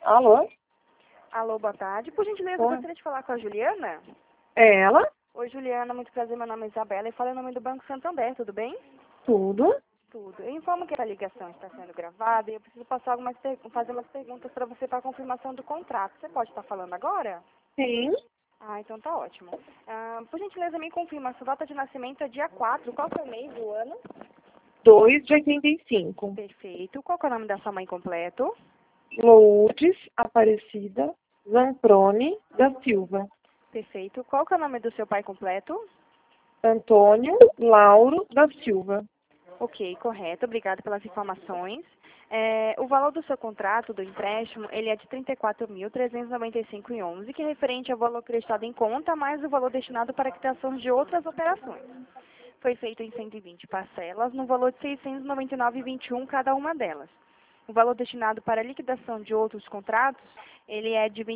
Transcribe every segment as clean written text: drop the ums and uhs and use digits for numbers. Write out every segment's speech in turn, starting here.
Alô? Alô, boa tarde. Por gentileza, eu Oi. gostaria de falar com a Juliana. É ela? Oi, Juliana, muito prazer. Meu nome é Isabela e falo em nome do Banco Santander, tudo bem? Tudo? Tudo. Eu informo que essa ligação está sendo gravada e eu preciso passar fazer umas perguntas para você para confirmação do contrato. Você pode estar falando agora? Sim. Ah, então tá ótimo. Por gentileza, me confirma, sua data de nascimento é dia 4. Qual que é o mês do ano? 2 de 85. Perfeito. Qual que é o nome da sua mãe completo? Lourdes Aparecida Zamprone da Silva. Perfeito. Qual que é o nome do seu pai completo? Antônio Lauro da Silva. Ok, correto. Obrigada pelas informações. O valor do seu contrato, do empréstimo, ele é de R$ 34.395,11, que é referente ao valor creditado em conta, mais o valor destinado para a quitação de outras operações. Foi feito em 120 parcelas, no valor de R$ 699,21 cada uma delas. O valor destinado para a liquidação de outros contratos, ele é de R$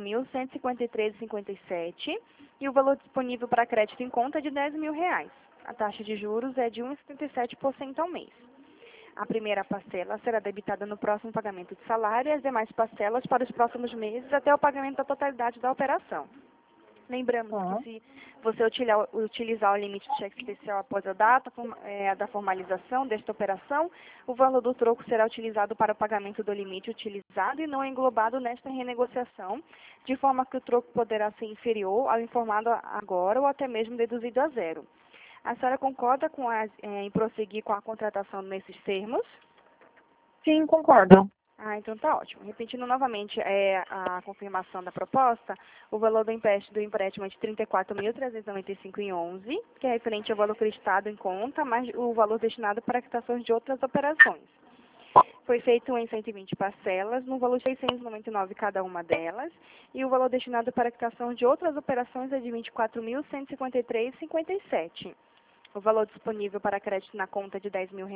24.153,57 e o valor disponível para crédito em conta é de R$ 10.000. A taxa de juros é de 1,77% ao mês. A primeira parcela será debitada no próximo pagamento de salário e as demais parcelas para os próximos meses até o pagamento da totalidade da operação. Lembramos que se você utilizar o limite de cheque especial após a data da formalização desta operação, o valor do troco será utilizado para o pagamento do limite utilizado e não englobado nesta renegociação, de forma que o troco poderá ser inferior ao informado agora ou até mesmo deduzido a zero. A senhora concorda em prosseguir com a contratação nesses termos? Sim, concordo. Ah, então tá ótimo. Repetindo novamente a confirmação da proposta, o valor do empréstimo é de R$ 34.395,11, que é referente ao valor creditado em conta, mais o valor destinado para quitações de outras operações. Foi feito em 120 parcelas, no valor de R$ 699 cada uma delas, e o valor destinado para quitação de outras operações é de R$ 24.153,57. O valor disponível para crédito na conta é de R$ 10.000.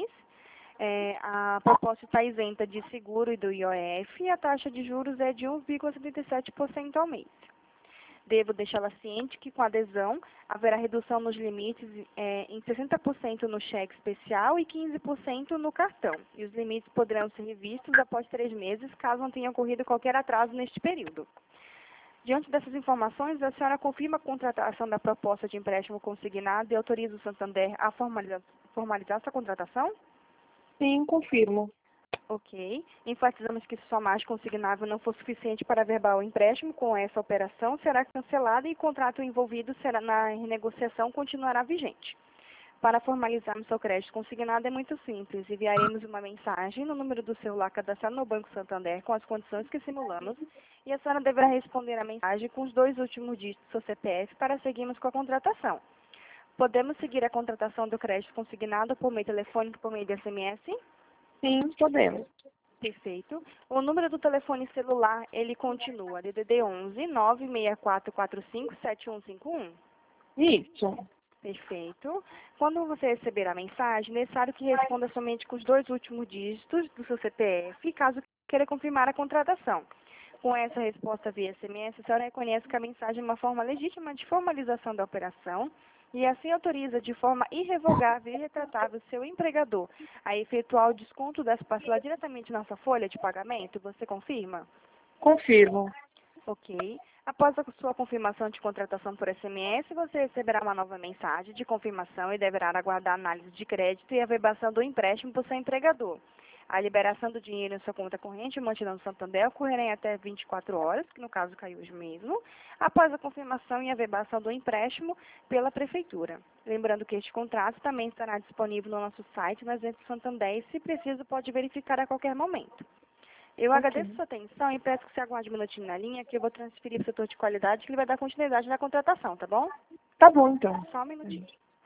A proposta está isenta de seguro e do IOF e a taxa de juros é de 1,77% ao mês. Devo deixá-la ciente que, com a adesão, haverá redução nos limites em 60% no cheque especial e 15% no cartão. E os limites poderão ser revistos após 3 meses, caso não tenha ocorrido qualquer atraso neste período. Diante dessas informações, a senhora confirma a contratação da proposta de empréstimo consignado e autoriza o Santander a formalizar essa contratação? Sim, confirmo. Ok. Enfatizamos que se sua margem consignável não for suficiente para averbar o empréstimo, com essa operação será cancelada e o contrato envolvido na renegociação continuará vigente. Para formalizarmos seu crédito consignado é muito simples. Enviaremos uma mensagem no número do celular cadastrado no Banco Santander com as condições que simulamos e a senhora deverá responder a mensagem com os 2 últimos dígitos do seu CPF para seguirmos com a contratação. Podemos seguir a contratação do crédito consignado por meio telefônico e por meio de SMS? Sim, podemos. Perfeito. O número do telefone celular, ele continua DDD 11 96445 7151. Isso. Perfeito. Quando você receber a mensagem, é necessário que responda somente com os 2 últimos dígitos do seu CPF, caso queira confirmar a contratação. Com essa resposta via SMS, a senhora reconhece que a mensagem é uma forma legítima de formalização da operação e assim autoriza de forma irrevogável e retratável seu empregador a efetuar o desconto das parcelas diretamente na sua folha de pagamento. Você confirma? Confirmo. Ok. Após a sua confirmação de contratação por SMS, você receberá uma nova mensagem de confirmação e deverá aguardar a análise de crédito e a averbação do empréstimo por seu empregador. A liberação do dinheiro em sua conta corrente mantida no Santander ocorrerá em até 24 horas, que no caso caiu hoje mesmo, após a confirmação e averbação do empréstimo pela Prefeitura. Lembrando que este contrato também estará disponível no nosso site, nas Agências Santander, e se preciso pode verificar a qualquer momento. Eu agradeço a sua atenção e peço que você aguarde um minutinho na linha, que eu vou transferir para o setor de qualidade, que ele vai dar continuidade na contratação, tá bom? Tá bom, então. Só um minutinho.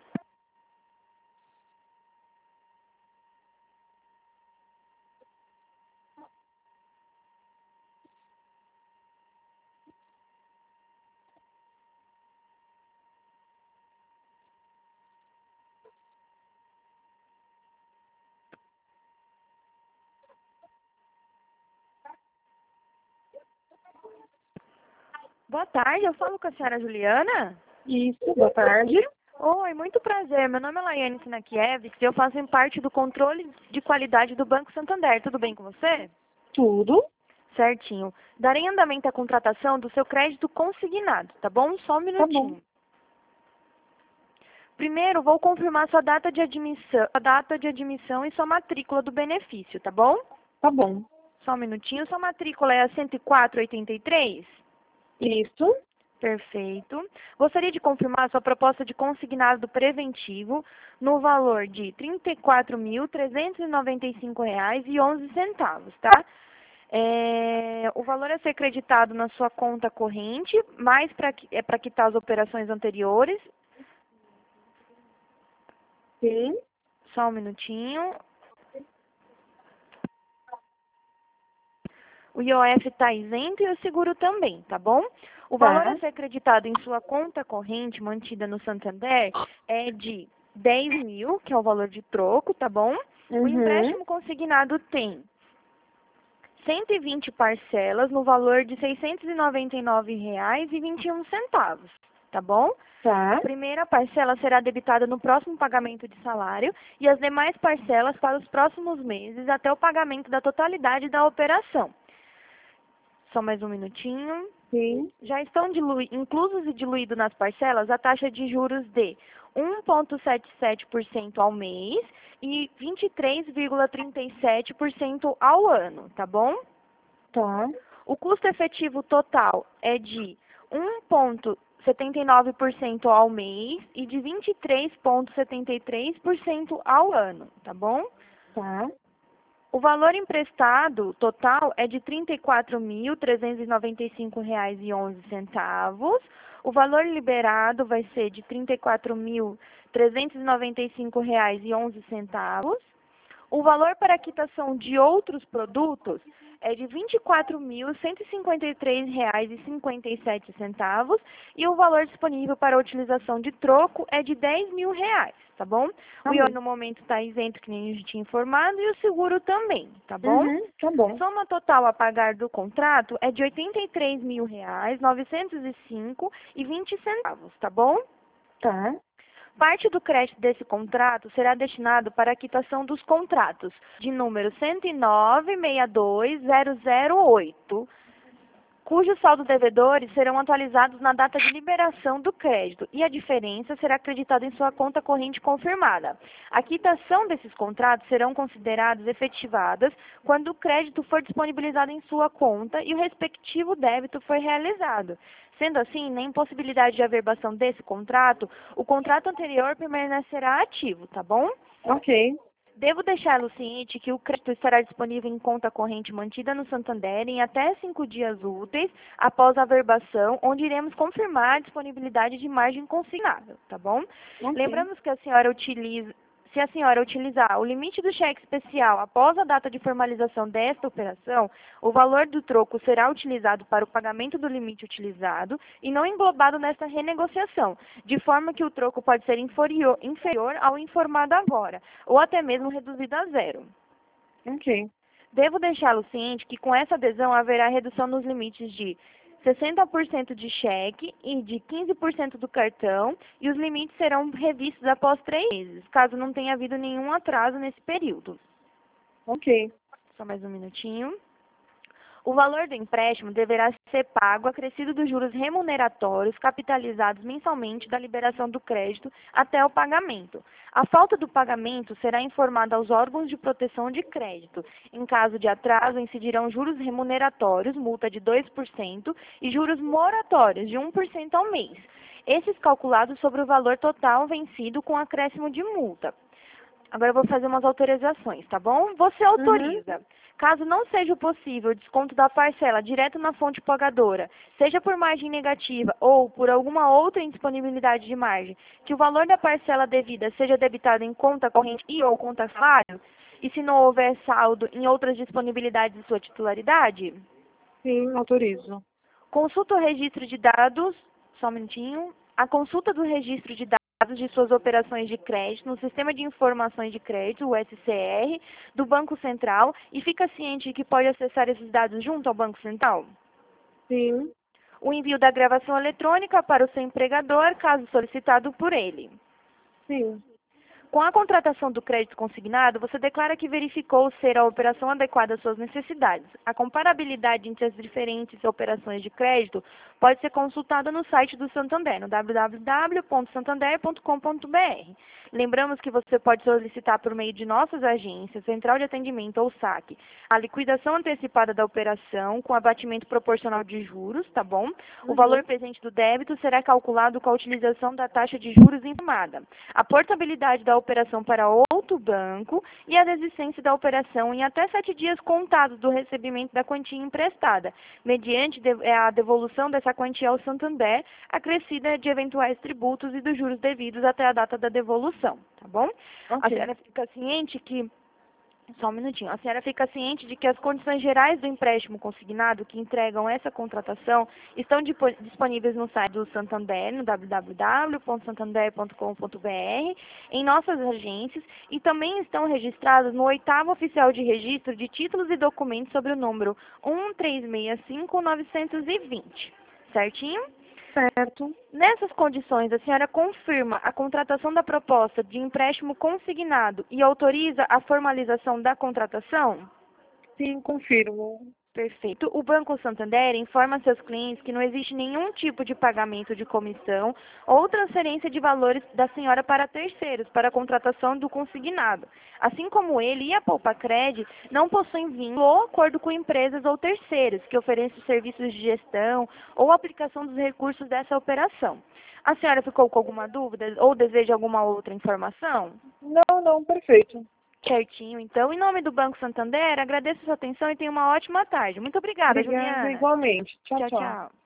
Boa tarde, eu falo com a senhora Juliana. Isso, boa tarde. Oi, muito prazer. Meu nome é Laiane Sinakiewicz e eu faço parte do controle de qualidade do Banco Santander. Tudo bem com você? Tudo? Certinho. Darei andamento à contratação do seu crédito consignado, tá bom? Só um minutinho. bom. Primeiro, vou confirmar sua data de admissão e sua matrícula do benefício, tá bom? Tá bom. Só um minutinho. Sua matrícula é a 10483? Isso. Perfeito. Gostaria de confirmar sua proposta de consignado preventivo no valor de R$ 34.395,11, tá? O valor a ser creditado na sua conta corrente, mais para quitar as operações anteriores. Sim. Só um minutinho. O IOF está isento e o seguro também, tá bom? O valor a ser creditado em sua conta corrente mantida no Santander é de 10 mil, que é o valor de troco, tá bom? O empréstimo consignado tem 120 parcelas no valor de R$ 699,21, tá bom? Tá. A primeira parcela será debitada no próximo pagamento de salário e as demais parcelas para os próximos meses até o pagamento da totalidade da operação. Só mais um minutinho. Sim. Já estão inclusos e diluídos nas parcelas a taxa de juros de 1,77% ao mês e 23,37% ao ano, tá bom? Tá. O custo efetivo total é de 1,79% ao mês e de 23,73% ao ano, tá bom? Tá. O valor emprestado total é de R$ 34.395,11. O valor liberado vai ser de R$ 34.395,11. O valor para quitação de outros produtos é de R$ 24.153,57 e o valor disponível para utilização de troco é de R$ 10.000, tá bom? Tá O IOF bom. no momento está isento, que nem a gente tinha informado, e o seguro também, tá bom? Tá bom. Soma total a pagar do contrato é de R$ 83.905,20, tá bom? Tá. Parte do crédito desse contrato será destinado para a quitação dos contratos de número 109.62008, cujos saldos devedores serão atualizados na data de liberação do crédito e a diferença será acreditada em sua conta corrente confirmada. A quitação desses contratos serão consideradas efetivadas quando o crédito for disponibilizado em sua conta e o respectivo débito for realizado. Sendo assim, na impossibilidade de averbação desse contrato, o contrato anterior permanecerá ativo, tá bom? Ok. Devo deixá-lo ciente que o crédito estará disponível em conta corrente mantida no Santander em até 5 dias úteis após a averbação, onde iremos confirmar a disponibilidade de margem consignável, tá bom? Ok. Lembramos que se a senhora utilizar o limite do cheque especial após a data de formalização desta operação, o valor do troco será utilizado para o pagamento do limite utilizado e não englobado nesta renegociação, de forma que o troco pode ser inferior ao informado agora, ou até mesmo reduzido a zero. Ok. Devo deixá-lo ciente que com essa adesão haverá redução nos limites de 60% de cheque e de 15% do cartão, e os limites serão revistos após 3 meses, caso não tenha havido nenhum atraso nesse período. Ok. Só mais um minutinho. O valor do empréstimo deverá ser pago acrescido dos juros remuneratórios capitalizados mensalmente da liberação do crédito até o pagamento. A falta do pagamento será informada aos órgãos de proteção de crédito. Em caso de atraso, incidirão juros remuneratórios, multa de 2%, e juros moratórios de 1% ao mês. Esses calculados sobre o valor total vencido com acréscimo de multa. Agora eu vou fazer umas autorizações, tá bom? Você autoriza. Caso não seja possível o desconto da parcela direto na fonte pagadora, seja por margem negativa ou por alguma outra indisponibilidade de margem, que o valor da parcela devida seja debitado em conta corrente e ou conta salário, e se não houver saldo em outras disponibilidades de sua titularidade? Sim, autorizo. Consulta o registro de dados, só um minutinho. A consulta do registro de dados de suas operações de crédito no Sistema de Informações de Crédito, o SCR, do Banco Central, e fica ciente que pode acessar esses dados junto ao Banco Central? Sim. O envio da gravação eletrônica para o seu empregador, caso solicitado por ele. Sim. Com a contratação do crédito consignado, você declara que verificou ser a operação adequada às suas necessidades. A comparabilidade entre as diferentes operações de crédito pode ser consultada no site do Santander, no www.santander.com.br. Lembramos que você pode solicitar por meio de nossas agências, central de atendimento ou saque, a liquidação antecipada da operação com abatimento proporcional de juros, tá bom? O valor presente do débito será calculado com a utilização da taxa de juros informada, a portabilidade da operação para outro banco e a desistência da operação em até 7 dias contados do recebimento da quantia emprestada, mediante a devolução dessa quantia ao Santander, acrescida de eventuais tributos e dos juros devidos até a data da devolução, tá bom? A senhora fica ciente que Só um minutinho. A senhora fica ciente de que as condições gerais do empréstimo consignado que entregam essa contratação estão disponíveis no site do Santander, no www.santander.com.br, em nossas agências e também estão registradas no 8º Oficial de Registro de Títulos e Documentos sobre o número 1365920. Certinho? Certo. Nessas condições, a senhora confirma a contratação da proposta de empréstimo consignado e autoriza a formalização da contratação? Sim, confirmo. Perfeito. O Banco Santander informa seus clientes que não existe nenhum tipo de pagamento de comissão ou transferência de valores da senhora para terceiros para a contratação do consignado. Assim como ele e a Poupacred não possuem vínculo ou acordo com empresas ou terceiros que ofereçam serviços de gestão ou aplicação dos recursos dessa operação. A senhora ficou com alguma dúvida ou deseja alguma outra informação? Não, perfeito. Certinho, então. Em nome do Banco Santander, agradeço a sua atenção e tenha uma ótima tarde. Muito obrigada, Obrigada, Juliana. igualmente. Tchau, Tchau, tchau. tchau.